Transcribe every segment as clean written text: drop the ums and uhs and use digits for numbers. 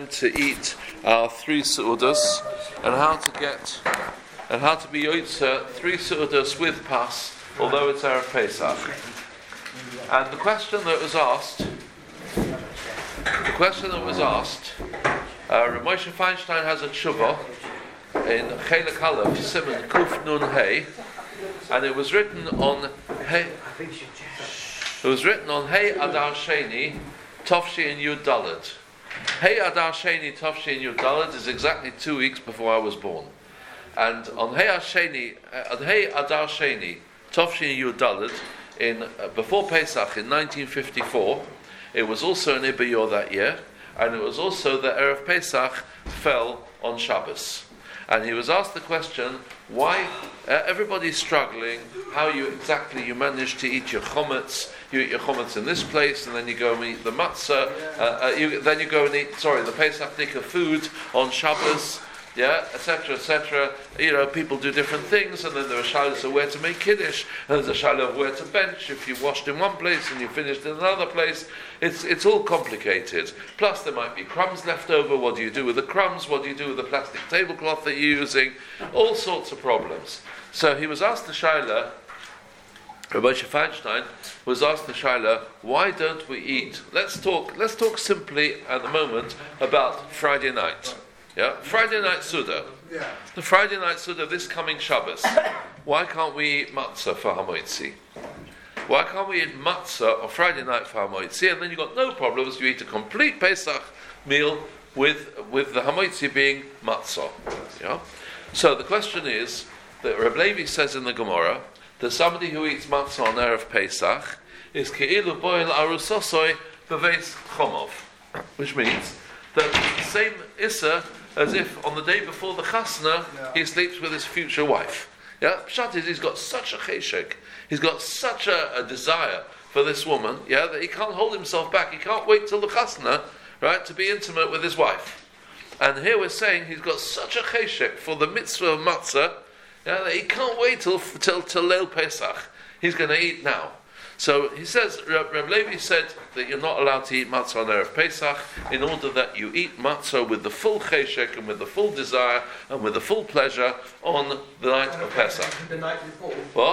to eat our 3 su'udas and how to be yotzer 3 su'udas with pas, although it's Erev Pesach. And the question that was asked, Rav Moshe Feinstein has a tshuva in Chelek Aleph, Siman Kuf Nun Hey, and it was written on Hey Adar Sheni Tovshin Yud Daled. Hey Adar Sheni Tovshin Yud Daled is exactly 2 weeks before I was born, and on Hey Adar Sheni Tovshin Yud Daled in before Pesach in 1954, it was also an Ibayur that year, and it was also that Erev Pesach fell on Shabbos. And he was asked the question, why everybody's struggling, how you manage to eat your chometz. You eat your chometz in this place, and then you go and eat the matzah, then you go and eat, the Pesach Nikah food on Shabbos, etc., etc. People do different things, and then there are shilas of where to make kiddush, and there's a shilah of where to bench. If you washed in one place and you finished in another place, it's all complicated. Plus, there might be crumbs left over. What do you do with the crumbs? What do you do with the plastic tablecloth that you're using? All sorts of problems. So he was asked the shilah. Rabbi Feinstein was asked the shaila, why don't we eat? Let's talk simply at the moment about Friday night. Friday night Suda. The Friday night Suda this coming Shabbos. Why can't we eat matzah for Hamoitzi? Why can't we eat matzah on Friday night for Hamoitzi? And then you've got no problems. You eat a complete Pesach meal with the Hamoitzi being matzah. So the question is that Reb Levi says in the Gemara that somebody who eats matzah on Erev Pesach is ke'ilu boil arusosoi beveis chomov, which means that the same issa as if on the day before the chasna he sleeps with his future wife. Pshat is he's got such a cheshek, he's got such a desire for this woman, that he can't hold himself back. He can't wait till the chasna, right, to be intimate with his wife. And here we're saying he's got such a cheshek for the mitzvah of matzah, that he can't wait till Leil Pesach. He's going to eat now. So he says, Reb Levi said that you're not allowed to eat matzah on Erev Pesach in order that you eat matzah with the full cheshek and with the full desire and with the full pleasure on the night of Pesach. The night before.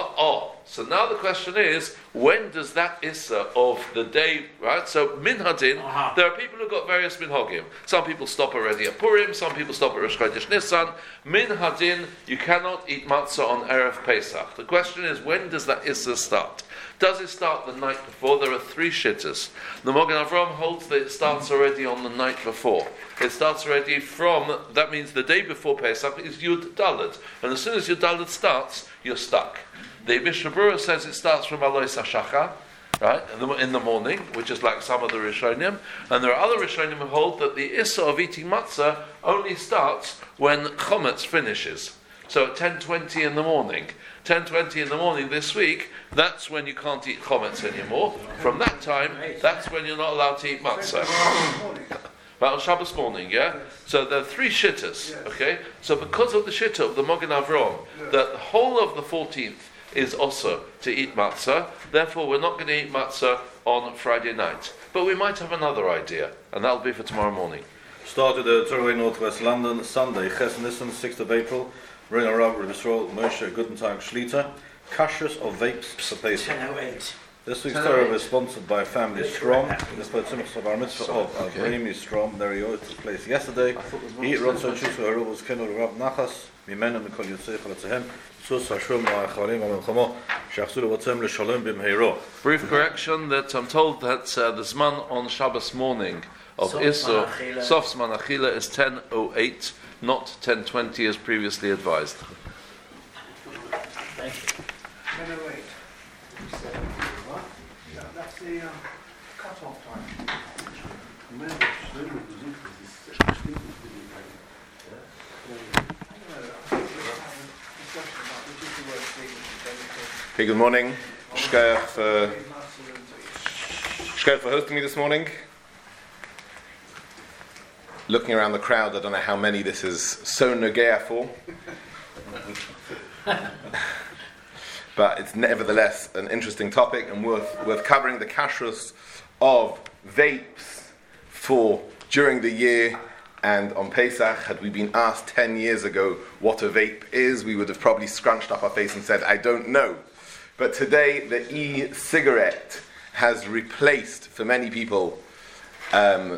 So now the question is, when does that issa of the day, right? So minhadin, there are people who've got various minhagim. Some people stop already at Purim, some people stop at Rosh Chodesh Nisan. Minhadin, you cannot eat matzah on Erev Pesach. The question is, when does that issa start? Does it start the night before? There are 3 shittas. The Magen Avraham holds that it starts already on the night before. It starts already from, that means the day before Pesach is Yud Daled. And as soon as Yud Daled starts, you're stuck. The Mishnah Berurah says it starts from Alois HaShachar, right, in the morning, which is like some of the Rishonim. And there are other Rishonim who hold that the Issa of eating matzah only starts when Chometz finishes. So at 10:20 in the morning. 10:20 in the morning this week, that's when you can't eat chometz anymore. From that time, that's when you're not allowed to eat matzah. Right, on Shabbos morning, So there are 3 shittas, okay? So because of the shitta of the Magen Avraham, that the whole of the 14th is also to eat matzah, therefore we're not going to eat matzah on Friday night. But we might have another idea, and that'll be for tomorrow morning. Started at Turway, Northwest London, Sunday, Ches Nisan, 6th of April. Ring Rav Yisrael Moshe Gutentag Shlita, Kashrus of Vapes for Pesach. 10:08. This week's Torah is sponsored by Family Strom. This was of our mitzvah of Avrami Strom. There it took place yesterday. Eat Ronso Chusu Haru was Kenul Rav Nachas, Mimena Mikol Yotzei Chalatzehem, Sus Hashum La'achalim Amilchamo, Shachsulu Vatzem L'Shalom B'Mheiro. Brief correction that I'm told that the Zman on Shabbos morning of Issur, Sof Zman Achila is 10:08. Not 10:20 as previously advised. Thank you. That's the cut-off time. Okay, good morning. Shkaya for hosting me this morning. Looking around the crowd, I don't know how many this is so nogea for. But it's nevertheless an interesting topic and worth covering, the kashrus of vapes for during the year And on Pesach, had we been asked 10 years ago what a vape is, we would have probably scrunched up our face and said, I don't know. But today, the e-cigarette has replaced, for many people, for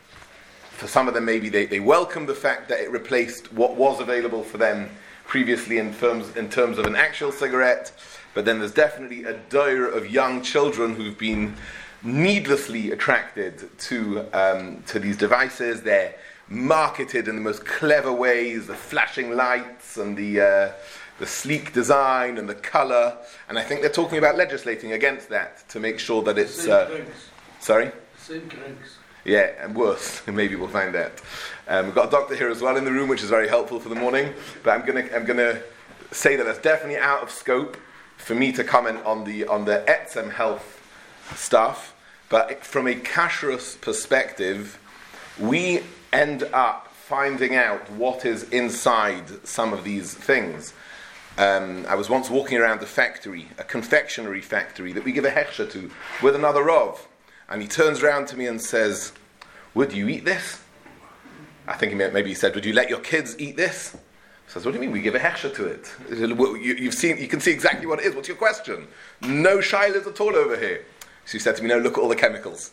some of them maybe they welcome the fact that it replaced what was available for them previously in terms of an actual cigarette. But then there's definitely a dire of young children who've been needlessly attracted to these devices. They're marketed in the most clever ways, the flashing lights and the sleek design and the colour, and I think they're talking about legislating against that to make sure that it's sorry? Same drinks. Yeah, and worse. Maybe we'll find out. We've got a doctor here as well in the room, which is very helpful for the morning. But I'm gonna say that that's definitely out of scope for me to comment on the Etzem health stuff. But from a kashrus perspective, we end up finding out what is inside some of these things. I was once walking around a factory, a confectionery factory that we give a hechsher to, with another Rav. And he turns around to me and says, would you eat this? I think maybe he said, would you let your kids eat this? I says, what do you mean we give a hechsher to it? You can see exactly what it is. What's your question? No shilas at all over here. So he said to me, no, look at all the chemicals.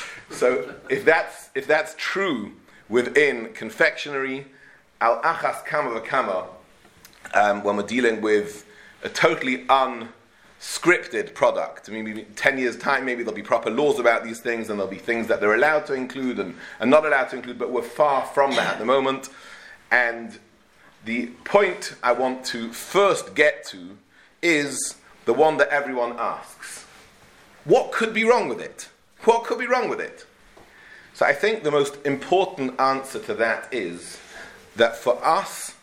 So if that's true within confectionery, al-achas kama v'kama, when we're dealing with a totally unscripted product. I mean, 10 years' time, maybe there'll be proper laws about these things, and there'll be things that they're allowed to include and not allowed to include, but we're far from that at the moment. And the point I want to first get to is the one that everyone asks. What could be wrong with it? What could be wrong with it? So I think the most important answer to that is that for us,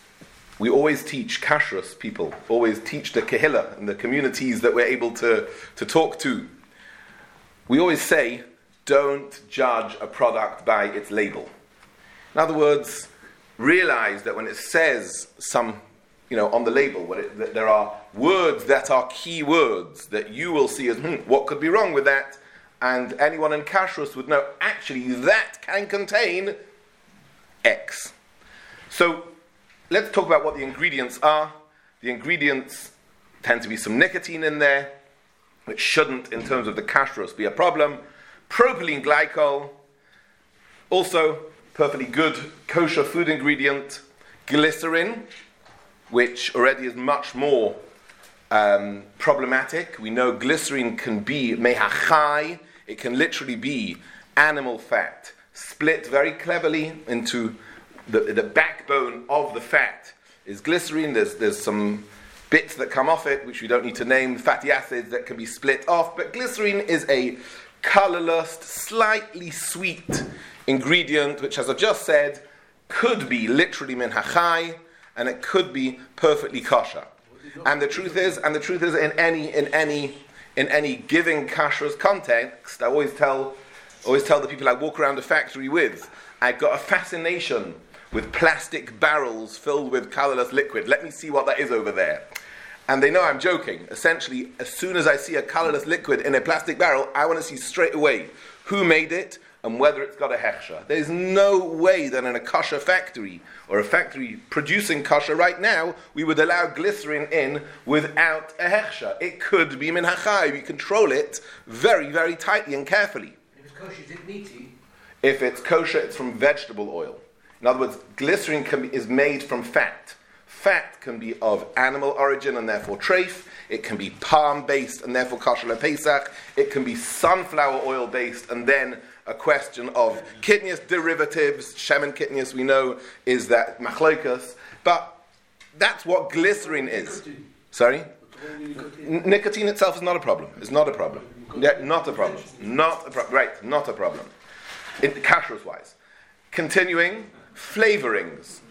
we always teach kashrus people, always teach the kehillah and the communities that we're able to talk to. We always say, don't judge a product by its label. In other words, realize that when it says on the label, that there are words that are key words that you will see as, what could be wrong with that? And anyone in kashrus would know, actually, that can contain X. So, let's talk about what the ingredients are. The ingredients tend to be some nicotine in there, which shouldn't, in terms of the kashrus, be a problem. Propylene glycol, also perfectly good kosher food ingredient. Glycerin, which already is much more problematic. We know glycerin can be mehachai. It can literally be animal fat, split very cleverly into the backbone of the fat is glycerin. There's some bits that come off it, which we don't need to name, fatty acids that can be split off. But glycerin is a colorless, slightly sweet ingredient, which, as I just said, could be literally min hachai, and it could be perfectly kosher. And the truth is, in any giving kashrus context, I always tell the people I walk around the factory with, I've got a fascination with plastic barrels filled with colorless liquid. Let me see what that is over there. And they know I'm joking. Essentially, as soon as I see a colorless liquid in a plastic barrel, I want to see straight away who made it and whether it's got a hechsher. There's no way that in a kosher factory, or a factory producing kosher right now, we would allow glycerin in without a hechsher. It could be min hachai. We control it very, very tightly and carefully. If it's kosher, is it meaty? If it's kosher, it's from vegetable oil. In other words, glycerin is made from fat. Fat can be of animal origin and therefore treif. It can be palm-based and therefore kosher lePesach. It can be sunflower oil-based and then a question of kidneys derivatives. Shemen kidneys, we know, is that machlokas. But that's what glycerin is. Sorry? Nicotine itself is not a problem. It's not a problem. Yeah, not a problem. Right, not a problem. Kashrus-wise. Continuing, flavorings.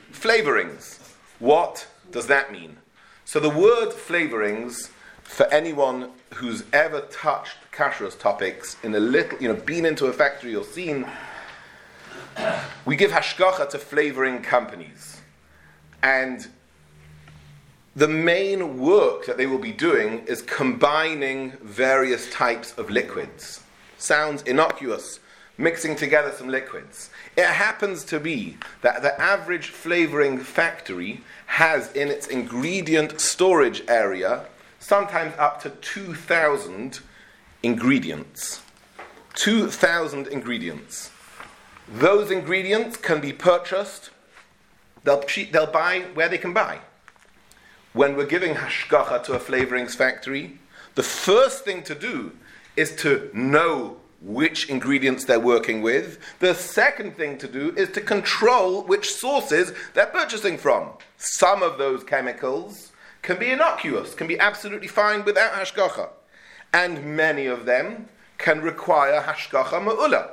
What does that mean? So the word flavorings, for anyone who's ever touched kashrus topics in a little, been into a factory or seen, we give hashgacha to flavoring companies. And the main work that they will be doing is combining various types of liquids. Sounds innocuous, mixing together some liquids. It happens to be that the average flavoring factory has in its ingredient storage area sometimes up to 2,000 ingredients. 2,000 ingredients. Those ingredients can be purchased. They'll buy where they can buy. When we're giving hashgacha to a flavorings factory, the first thing to do is to know which ingredients they're working with. The second thing to do is to control which sources they're purchasing from. Some of those chemicals can be innocuous, can be absolutely fine without hashgacha. And many of them can require hashgacha ma'ula.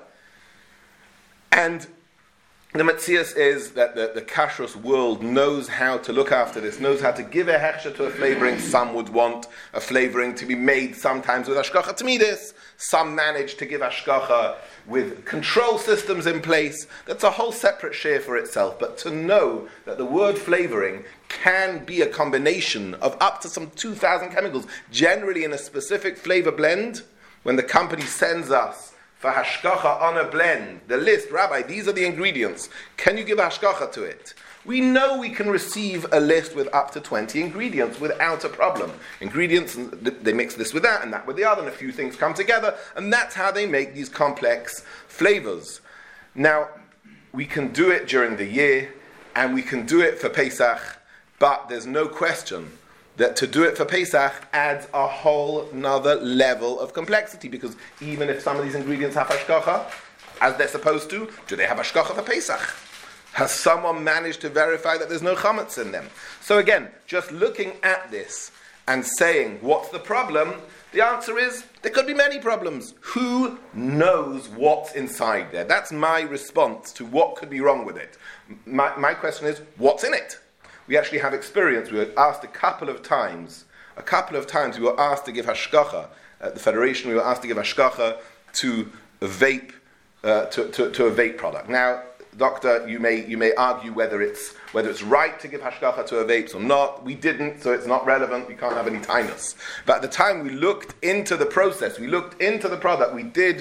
And the Metzias is that the kashrus world knows how to look after this, knows how to give a hechsher to a flavoring. Some would want a flavoring to be made sometimes with hashgacha tamidis. Some manage to give hashgacha with control systems in place. That's a whole separate share for itself. But to know that the word flavoring can be a combination of up to some 2,000 chemicals, generally in a specific flavor blend, when the company sends us for hashgacha on a blend, the list, Rabbi, these are the ingredients. Can you give hashgacha to it? We know we can receive a list with up to 20 ingredients without a problem. Ingredients, they mix this with that and that with the other, and a few things come together, and that's how they make these complex flavors. Now, we can do it during the year, and we can do it for Pesach, but there's no question that to do it for Pesach adds a whole nother level of complexity, because even if some of these ingredients have hashgacha, as they're supposed to, do they have hashgacha for Pesach? Has someone managed to verify that there's no chametz in them? So again, just looking at this and saying, what's the problem? The answer is, there could be many problems. Who knows what's inside there? That's my response to what could be wrong with it. My question is, what's in it? We actually have experience. We were asked a couple of times we were asked to give hashgacha at the Federation. We were asked to give hashgacha to a vape to a vape product. Now, doctor, you may argue whether it's right to give hashgacha to a vapes or not. We didn't, so it's not relevant. We can't have any tinus. But at the time we looked into the process, we looked into the product. We did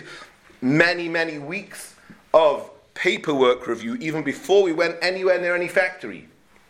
many weeks of paperwork review even before we went anywhere near any factory.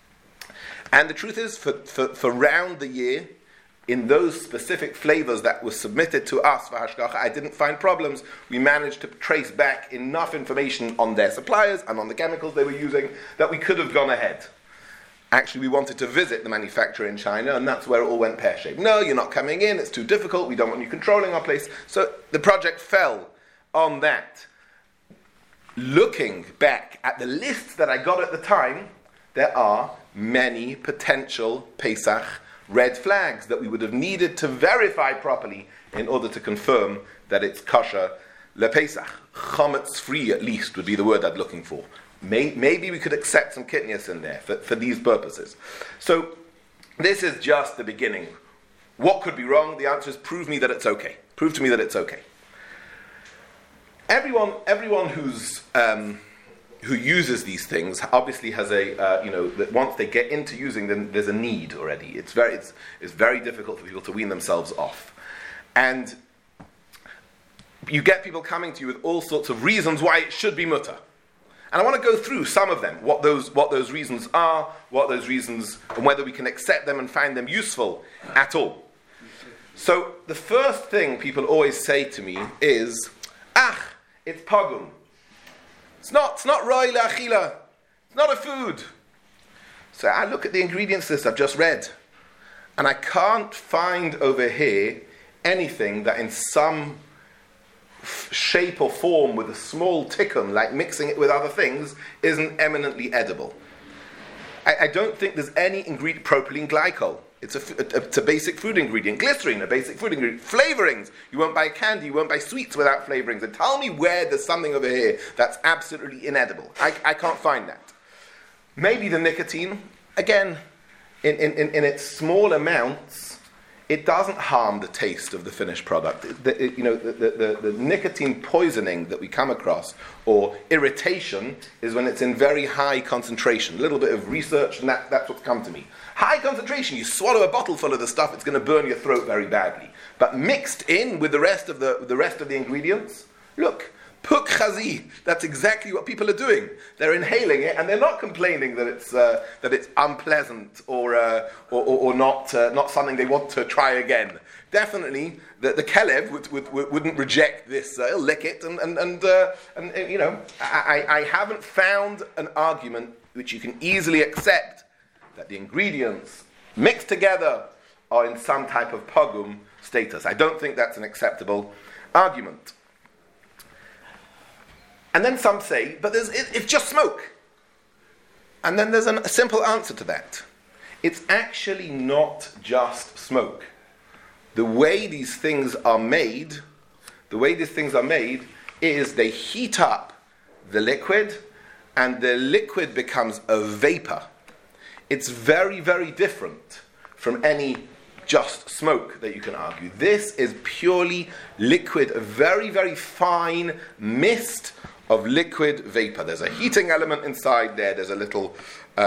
And the truth is, for round the year, in those specific flavors that were submitted to us for hashgacha, I didn't find problems. We managed to trace back enough information on their suppliers and on the chemicals they were using that we could have gone ahead. Actually, we wanted to visit the manufacturer in China, and that's where it all went pear-shaped. No, you're not coming in, it's too difficult, we don't want you controlling our place. So the project fell on that. Looking back at the lists that I got at the time, there are many potential Pesach red flags that we would have needed to verify properly in order to confirm that it's kosher lePesach. Chametz free, at least, would be the word I'm looking for. Maybe we could accept some kitnius in there for these purposes. So this is just the beginning. What could be wrong? The answer is prove me that it's okay. Prove to me that it's okay. Everyone who uses these things obviously has that once they get into using them, there's a need already. It's very difficult for people to wean themselves off. And you get people coming to you with all sorts of reasons why it should be mutter. And I want to go through some of them, what those reasons are, and whether we can accept them and find them useful at all. So the first thing people always say to me is, it's pogum. It's not roi la'achila. It's not a food. So I look at the ingredients list I've just read, and I can't find over here anything that in some shape or form with a small tikkun, like mixing it with other things, isn't eminently edible. I don't think there's any ingredient, propylene glycol. It's a basic food ingredient. Glycerine, a basic food ingredient. Flavorings. You won't buy candy, you won't buy sweets without flavorings. And tell me where there's something over here that's absolutely inedible. I can't find that. Maybe the nicotine, again, in its small amounts, it doesn't harm the taste of the finished product. The nicotine poisoning that we come across, or irritation, is when it's in very high concentration. A little bit of research, and that's what's come to me. High concentration, you swallow a bottle full of the stuff, it's going to burn your throat very badly. But mixed in with the rest of the ingredients, look, Puk chazi. That's exactly what people are doing. They're inhaling it, and they're not complaining that it's unpleasant or not something they want to try again. Definitely, the Kelev wouldn't reject this. He'll lick it, and you know, I haven't found an argument which you can easily accept that the ingredients mixed together are in some type of pogum status. I don't think that's an acceptable argument. And then some say, but it's just smoke. And then there's a simple answer to that. It's actually not just smoke. The way these things are made is they heat up the liquid, and the liquid becomes a vapor. It's very, very different from any just smoke that you can argue. This is purely liquid, a very, very fine mist of liquid vapor. There's a heating element inside there. There's a little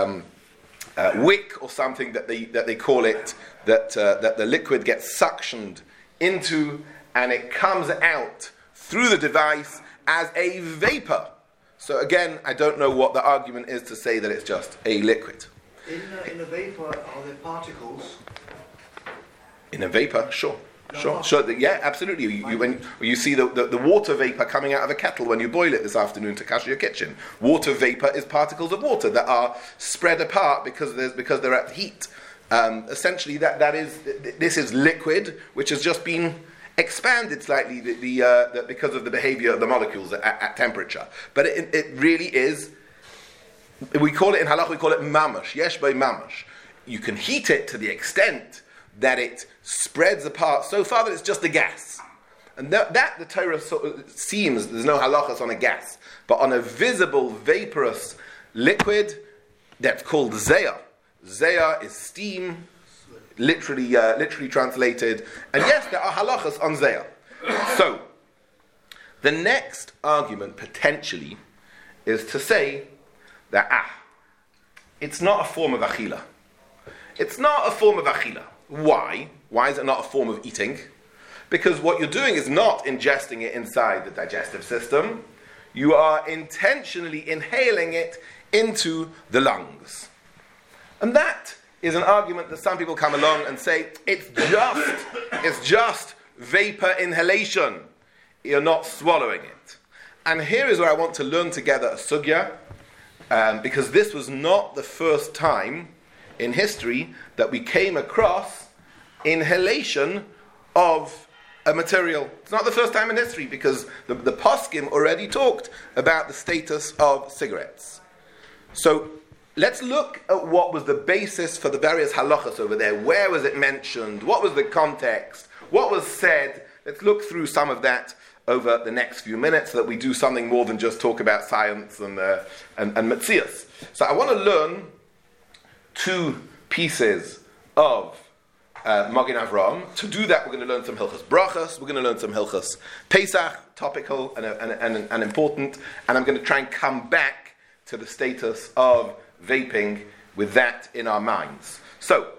wick or something that they call it, that the liquid gets suctioned into, and it comes out through the device as a vapor. So again, I don't know what the argument is to say that it's just a liquid. In a vapor, are there particles? In a vapor, sure. Yeah, absolutely. When you see the water vapor coming out of a kettle when you boil it this afternoon to cash your kitchen, water vapor is particles of water that are spread apart because they're at heat. Essentially, this is liquid which has just been expanded slightly because of the behavior of the molecules at temperature. But it really is. We call it in halach. We call it mamash. Yesh by mamash. You can heat it to the extent that it spreads apart so far that it's just a gas. And that the Torah seems, there's no halachas on a gas, but on a visible, vaporous liquid, that's called zeya. Zeya is steam, literally translated. And yes, there are halachas on zeya. So, the next argument, potentially, is to say that, it's not a form of achila. It's not a form of achila. Why? Why is it not a form of eating? Because what you're doing is not ingesting it inside the digestive system. You are intentionally inhaling it into the lungs. And that is an argument that some people come along and say, it's just vapor inhalation. You're not swallowing it. And here is where I want to learn together a sugya, because this was not the first time in history that we came across inhalation of a material. It's not the first time in history, because the poskim already talked about the status of cigarettes. So let's look at what was the basis for the various halachas over there. Where was it mentioned? What was the context? What was said? Let's look through some of that over the next few minutes so that we do something more than just talk about science and metzias. So I want to learn two pieces of Magen Avraham. To do that, we're going to learn some Hilchas Brachas, we're going to learn some Hilchas Pesach, topical and important, and I'm going to try and come back to the status of vaping with that in our minds. So,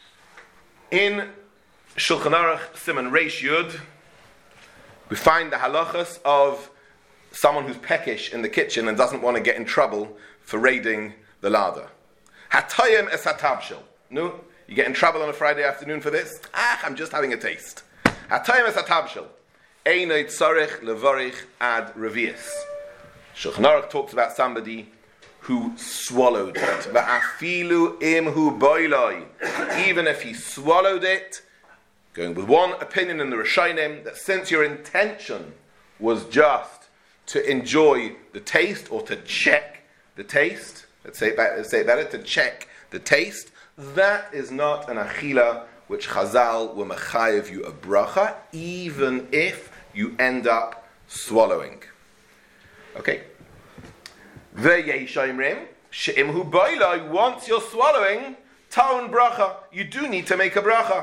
in Shulchan Aruch Siman Reish Yud, we find the halachas of someone who's peckish in the kitchen and doesn't want to get in trouble for raiding the larder. Hatayim es hatabshel. No? You get in trouble on a Friday afternoon for this? I'm just having a taste. Hatayim es hatabshel. Einay tzarech levarich ad revius. Shulchan Aruch talks about somebody who swallowed it. Va'afilu imhu boiloi. Even if he swallowed it, going with one opinion in the Rishonim, that since your intention was just to enjoy the taste or to check the taste, let's say it better, to check the taste, that is not an achila which Chazal will mechayev you a bracha, even if you end up swallowing. Okay? Ve'yeshaimrim she'imhu boiloi. Once you're swallowing, taun bracha, you do need to make a bracha.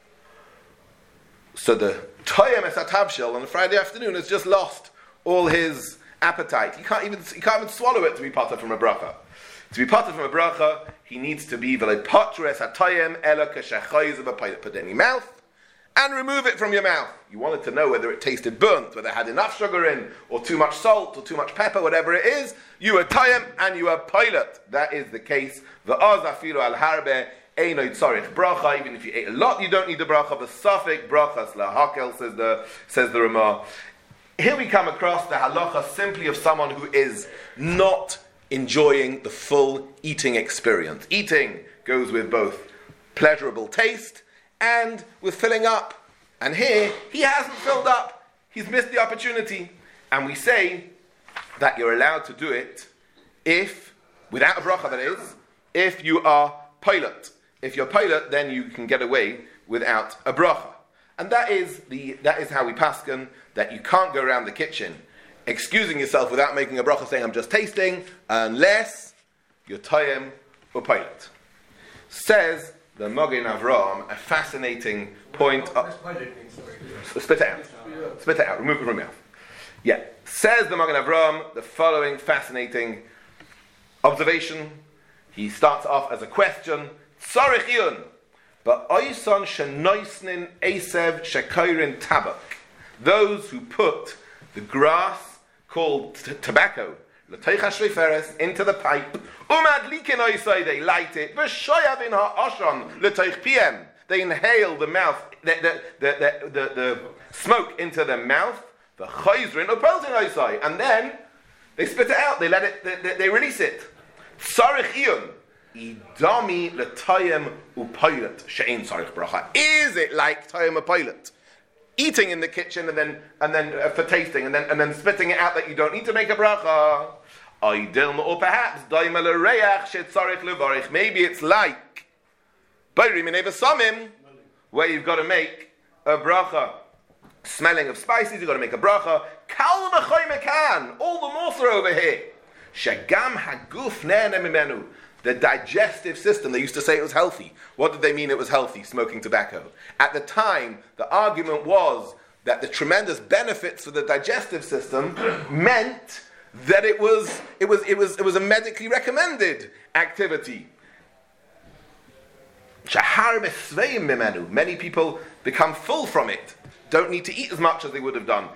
So the Toyem es hatabshel on a Friday afternoon has just lost all his appetite. He can't even swallow it to be parted from a bracha. To be parted from a bracha, he needs to be v'le patra es hatoyem ela k'shachayz b'payit, put it in his mouth, and remove it from your mouth. You wanted to know whether it tasted burnt, whether it had enough sugar in, or too much salt, or too much pepper, whatever it is. You are tayem and you are pilot. That is the case. V'oz afilu al harbe einoy tzorich bracha. Even if you ate a lot, you don't need the bracha. V'safik brachas lahakel, says the Ramah. Here we come across the halacha simply of someone who is not enjoying the full eating experience. Eating goes with both pleasurable taste and with filling up. And here, he hasn't filled up. He's missed the opportunity. And we say that you're allowed to do it if, without a bracha that is, if you are pilot. If you're pilot, then you can get away without a bracha. And that is how we paskin, that you can't go around the kitchen excusing yourself without making a bracha saying, I'm just tasting, unless you're tayem or pilot. Says the Magen Avraham, a fascinating point. Spit it out. Remove it from your mouth. Yeah. Says the Magen Avraham the following fascinating observation. He starts off as a question. Tzarich iyun, but oison shenoisnin esev shekairin tabak. Those who put the grass called tobacco into the pipe, they light it, they inhale the mouth, the smoke into the mouth, and then they spit it out, they release it. Is it like tayem upaylet? Eating in the kitchen and then for tasting and then spitting it out that you don't need to make a bracha. Or perhaps maybe it's like where you've got to make a bracha. Smelling of spices, you've got to make a bracha. Kal v'choy all the more so over here. Shagam haguf ne'ene mimenu. The digestive system, they used to say it was healthy. What did they mean it was healthy, smoking tobacco? At the time, the argument was that the tremendous benefits for the digestive system meant that it was a medically recommended activity. Many people become full from it, don't need to eat as much as they would have done.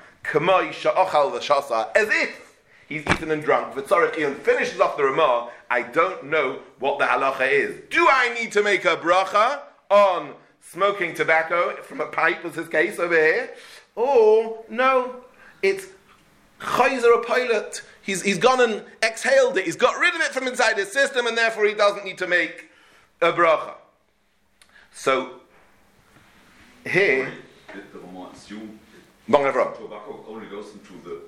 As if he's eaten and drunk. V'tzarich iyun finishes off the Ramah. I don't know what the halacha is. Do I need to make a bracha on smoking tobacco from a pipe, was his case over here? Or, no, it's chayzer a pilot. He's gone and exhaled it. He's got rid of it from inside his system, and therefore he doesn't need to make a bracha. So, here, the Ramah assume tobacco only goes into the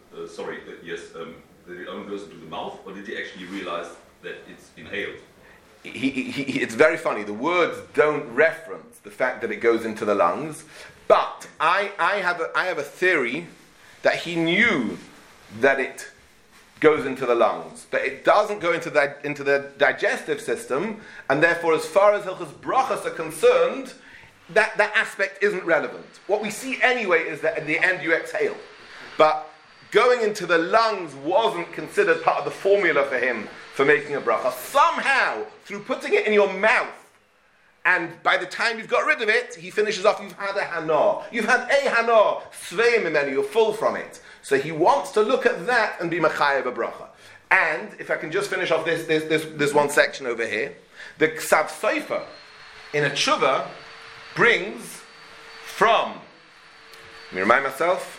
that it only goes into the mouth, or did he actually realize that it's inhaled? It's very funny. The words don't reference the fact that it goes into the lungs, but I have a theory that he knew that it goes into the lungs, but it doesn't go into the digestive system, and therefore, as far as Hilchos Brachos are concerned, that aspect isn't relevant. What we see anyway is that at the end you exhale, but going into the lungs wasn't considered part of the formula for him for making a bracha. Somehow, through putting it in your mouth, and by the time you've got rid of it, he finishes off, you've had a hana. You've had a hana, sveim imenu, you're full from it. So he wants to look at that and be machayev a bracha. And, if I can just finish off this one section over here, the Ksav Sofer in a tshuva brings from, let me remind myself,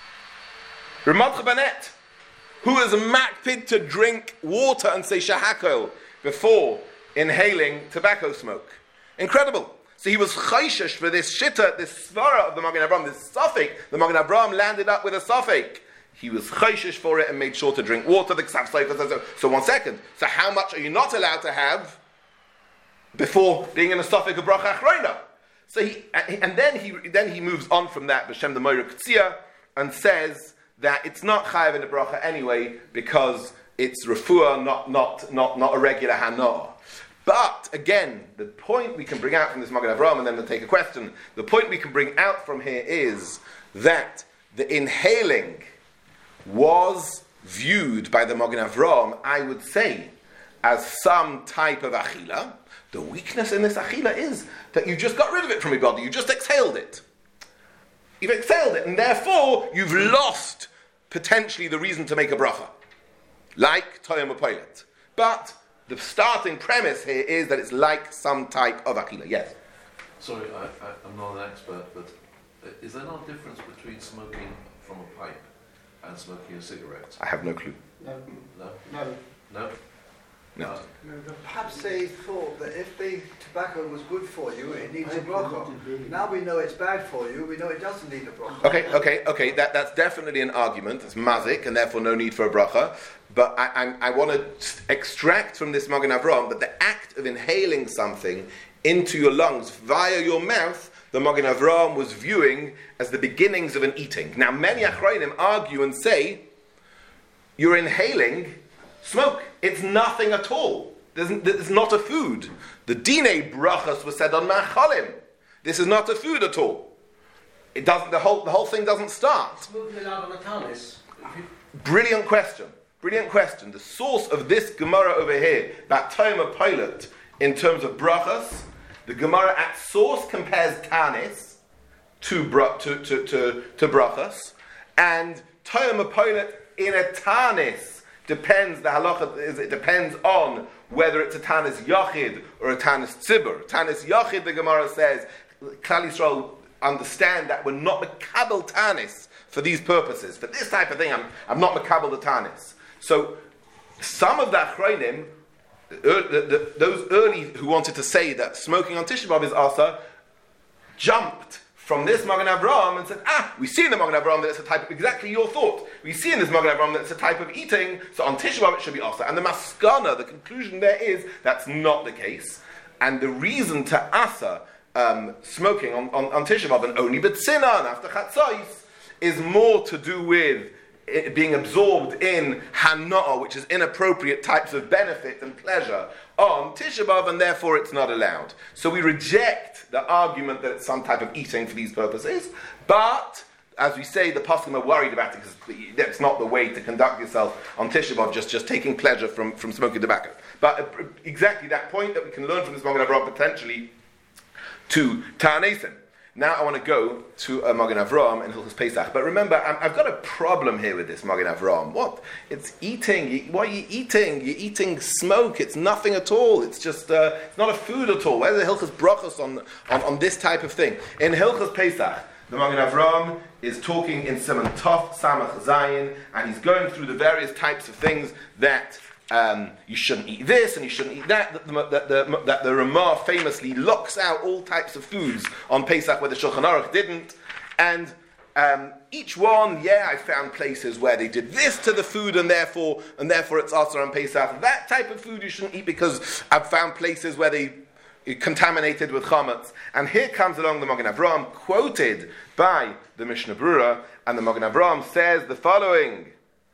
Ramad Chabanet, who is makpid to drink water and say shahakol before inhaling tobacco smoke. Incredible. So he was chayshish for this shitta, this svara of the Magen Avraham, this suffix. The Magen Avraham landed up with a suffix. He was chayshish for it and made sure to drink water. The Ksav Sofer says so. 1 second. So how much are you not allowed to have before being in a suffix of bracha achrona? So then he moves on from that b'shem the Moira K'tzia and says that it's not chayav in the bracha anyway because it's refuah, not a regular hana. But again, the point we can bring out from this Magen Avraham, and then we'll take a question. The point we can bring out from here is that the inhaling was viewed by the Magen Avraham, I would say, as some type of achila. The weakness in this achila is that you just got rid of it from your body, you just exhaled it. You've exhaled it, and therefore you've lost potentially the reason to make a bracha, like toyam u'poilet. But the starting premise here is that it's like some type of akila. Yes? Sorry, I'm not an expert, but is there no difference between smoking from a pipe and smoking a cigarette? I have no clue. No. No? No. No? No. Perhaps they thought that if the tobacco was good for you, it needs a bracha. Now we know it's bad for you, we know it doesn't need a bracha. Okay. That's definitely an argument. It's mazik, and therefore no need for a bracha. But I want to extract from this Magen Avraham that the act of inhaling something into your lungs via your mouth, the Magen Avraham was viewing as the beginnings of an eating. Now, many Achrayim argue and say, you're inhaling smoke. It's nothing at all. It's not a food. The Dinei brachas was said on Machalim. This is not a food at all. It doesn't. The whole thing doesn't start. Smoking allowed on a talis. Brilliant question. The source of this Gemara over here, that Toyam Pilot, in terms of brachas, the Gemara at source compares tanis to brachas, and Toyam Pilot in a tanis depends. The halacha is it depends on whether it's a tanis yachid or a tanis tzibur. Tanis yachid, the Gemara says, Klal Yisrael understand that we're not mekabel tanis for these purposes. For this type of thing, I'm not mekabel the tanis. So some of the Achrayim, those early who wanted to say that smoking on Tisha B'Av is asa, jumped from this Magen Avraham and said, we see in the Magen Avraham that it's a type of, exactly your thought. We see in this Magen Avraham that it's a type of eating, so on Tisha B'Av it should be asa. And the maskana, the conclusion there is, that's not the case. And the reason to asa smoking on Tisha B'Av and only B'tzina and after Chatzos is more to do with it being absorbed in hana'ah, which is inappropriate types of benefit and pleasure on Tisha B'Av, and therefore it's not allowed. So we reject the argument that it's some type of eating for these purposes, but as we say, the Poskim are worried about it because that's not the way to conduct yourself on Tisha B'Av, just taking pleasure from smoking tobacco. But exactly that point that we can learn from this Magen Avraham potentially to Ta'anesim. Now I want to go to Magen Avraham and Hilchos Pesach. But remember, I've got a problem here with this Magen Avraham. What? It's eating. What are you eating? You're eating smoke. It's nothing at all. It's just, it's not a food at all. Where's the Hilchos Brachos on this type of thing? In Hilchos Pesach, the Magen Avraham is talking in Siman Tov Samach Zayin, and he's going through the various types of things that you shouldn't eat this and you shouldn't eat that the Ramah famously locks out all types of foods on Pesach where the Shulchan Aruch didn't. And each one, I found places where they did this to the food and therefore it's also on Pesach. That type of food you shouldn't eat because I've found places where they contaminated with chametz. And here comes along the Magen Avraham, quoted by the Mishnah Brura, and the Magen Avraham says the following.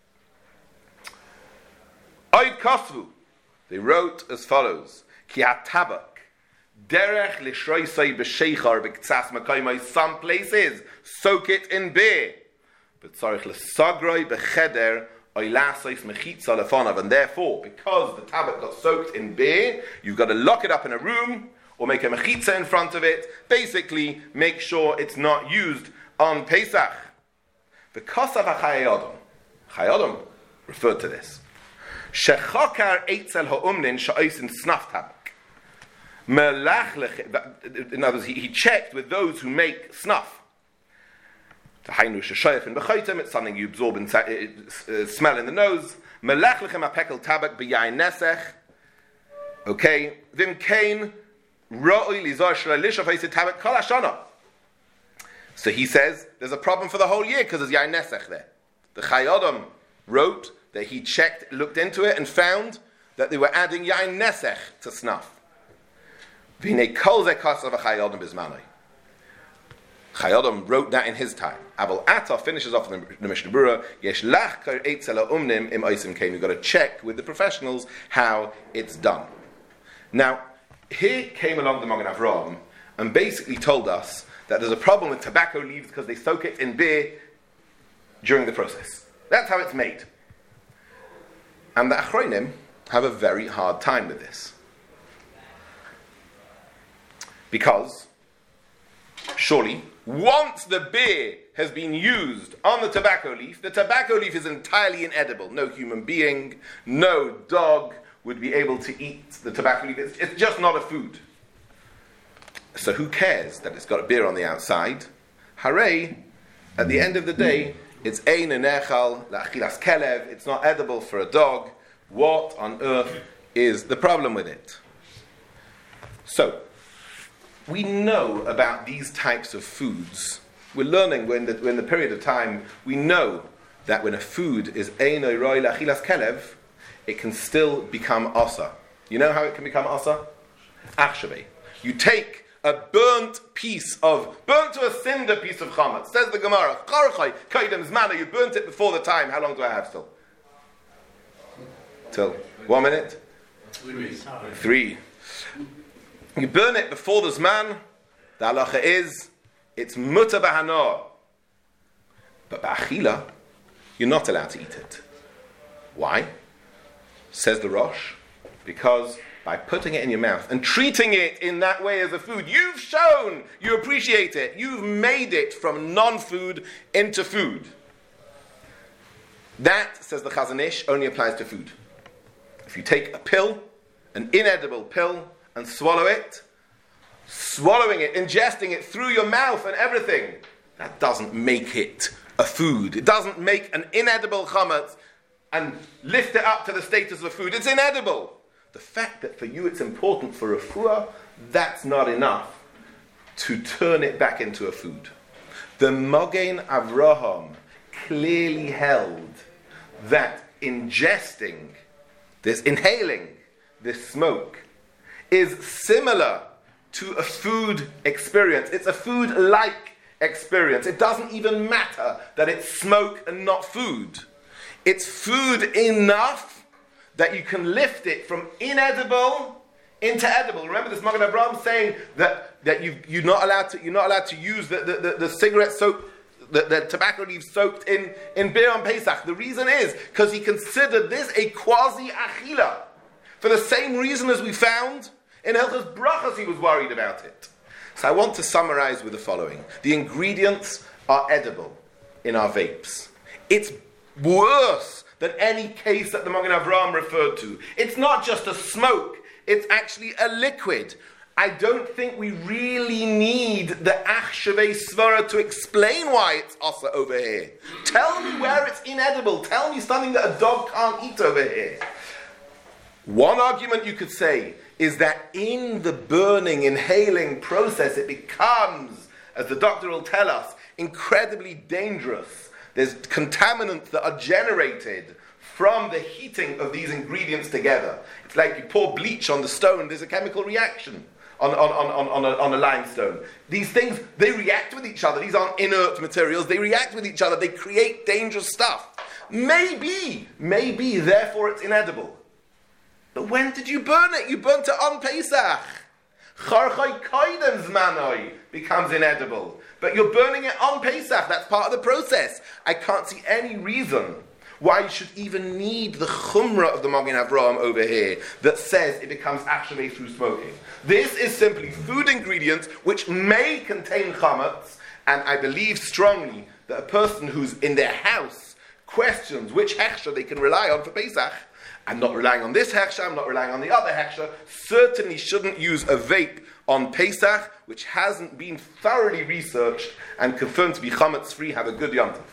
Oid Kosvu, they wrote as follows: Ki hatabak derech l'shroisai b'sheichar b'ktsas makaymai. Some places soak it in beer, but tzarich l'sagroi b'cheder oilasais mechitza lefonav. And therefore, because the tabak got soaked in beer, you've got to lock it up in a room or make a mechitza in front of it. Basically, make sure it's not used on Pesach. The kosav ha'chayei adam referred to this. Shechakar eitzel ha'umnin sha'osin snaf tabak. In other words, he checked with those who make snuff. Hainu sheshayach b'chaytem, it's something you absorb and smell in the nose. Melach lechem apekel tabak b'yayin nesech. Okay, vim kain ro'oi lizar shalai lishav ha'yisid tabak kol hashana. So he says there's a problem for the whole year because there's yayin nesech there. The Chayei Adam wrote that he checked, looked into it, and found that they were adding yain nesech to snuff. V'nei kol zeh kasav Chayei Adam bizmanoi. Chayei Adam wrote that in his time. Aval Ata finishes off in the Mishnah Brura. Yesh lach kar eitzel ha'umnim im oisim kain. You've got to check with the professionals how it's done. Now, here came along the Magen Avraham and basically told us that there's a problem with tobacco leaves because they soak it in beer during the process. That's how it's made. And the Achronim have a very hard time with this. Because, surely, once the beer has been used on the tobacco leaf is entirely inedible. No human being, no dog would be able to eat the tobacco leaf. It's just not a food. So who cares that it's got a beer on the outside? Hooray! At the end of the day, it's ein nechal la'achilas kelev. It's not edible for a dog. What on earth is the problem with it? So, we know about these types of foods. We're learning when the period of time, we know that when a food is ein roi la'achilas kelev, it can still become asa. You know how it can become asa? Achshavei. You take a burnt to a cinder piece of chametz. Says the Gemara, Charchai kaidem zmana. You burnt it before the time. How long do I have still? Till 1 minute? 3. You burn it before the zman. The halacha is it's mutar b'hanor. But b'achila, you're not allowed to eat it. Why? Says the Rosh, because by putting it in your mouth and treating it in that way as a food, you've shown you appreciate it. You've made it from non-food into food. That, says the Chazon Ish, only applies to food. If you take a pill, an inedible pill, and swallowing it, ingesting it through your mouth and everything, that doesn't make it a food. It doesn't make an inedible chametz and lift it up to the status of a food. It's inedible. The fact that for you it's important for refuah, that's not enough to turn it back into a food. The Mogen Avraham clearly held that inhaling this smoke is similar to a food experience. It's a food-like experience. It doesn't even matter that it's smoke and not food. It's food enough that you can lift it from inedible into edible. Remember this Magen Avraham saying that you're not allowed to use the cigarette soap, the tobacco leaf soaked in beer on Pesach. The reason is because he considered this a quasi achila. For the same reason as we found in Hilchos Brachos, he was worried about it. So I want to summarize with the following: the ingredients are edible in our vapes. It's worse than any case that the Magen Avraham referred to. It's not just a smoke, it's actually a liquid. I don't think we really need the Achshavei Svara to explain why it's asa over here. Tell me where it's inedible. Tell me something that a dog can't eat over here. One argument you could say is that in the burning, inhaling process, it becomes, as the doctor will tell us, incredibly dangerous. There's contaminants that are generated from the heating of these ingredients together. It's like you pour bleach on the stone, there's a chemical reaction on a limestone. These things, they react with each other. These aren't inert materials. They react with each other. They create dangerous stuff. Maybe, therefore it's inedible. But when did you burn it? You burnt it on Pesach. Charchai kaidem zmanoi becomes inedible. But you're burning it on Pesach. That's part of the process. I can't see any reason why you should even need the chumrah of the Magen Avraham over here that says it becomes achshavei through smoking. This is simply food ingredients which may contain chametz, and I believe strongly that a person who's in their house questions which hechsher they can rely on for Pesach. I'm not relying on this hechsher, I'm not relying on the other hechsher, certainly shouldn't use a vape on Pesach, which hasn't been thoroughly researched and confirmed to be chametz free. Have a good Yom Tov.